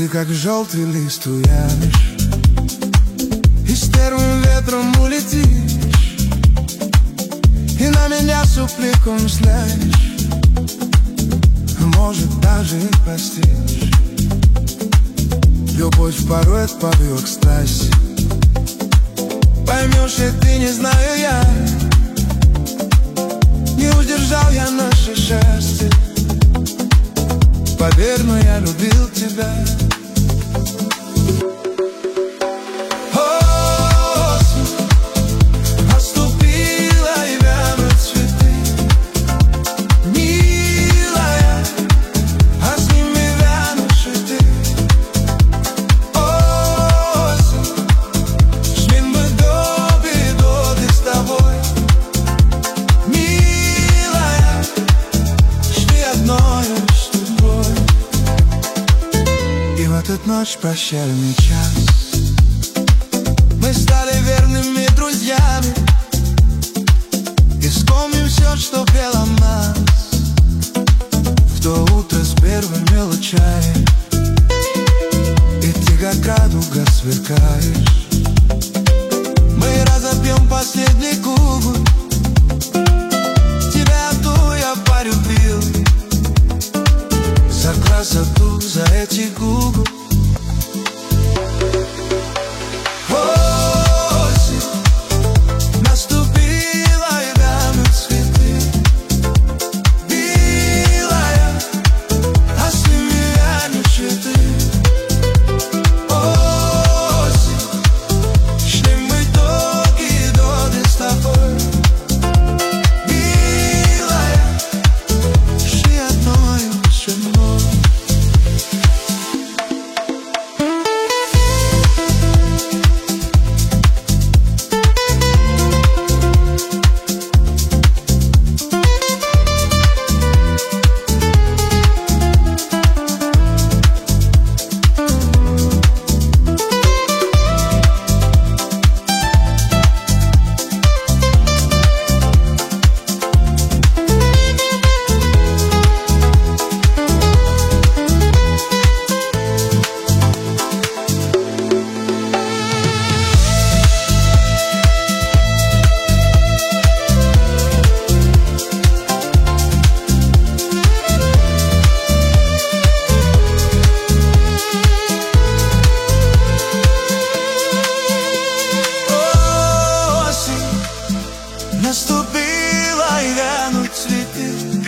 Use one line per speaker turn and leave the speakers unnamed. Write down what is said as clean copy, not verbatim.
Ты как желтый лист уянешь и с первым ветром улетишь, и на меня супликом взглянешь, может, даже и простишь. Любовь порой отпадет к страсти, поймешь, и ты, не знаю я, не удержал я наше счастье. Поверь, но я любил тебя. Осень наступила, и вянут цветы, милая, а с ними вянешь и ты. Осень, шли мы до с тобой, милая, шли одною с тобой. И в эту ночь, прощальный час, мы стали верными друзьями и вспомним все, что пело нас в то утро с первой мелочами. И ты как радуга сверкаешь, мы разопьем последний кубок, тебя одну я полюбил за красоту, за эти губы. Наступила, и вянут цветы,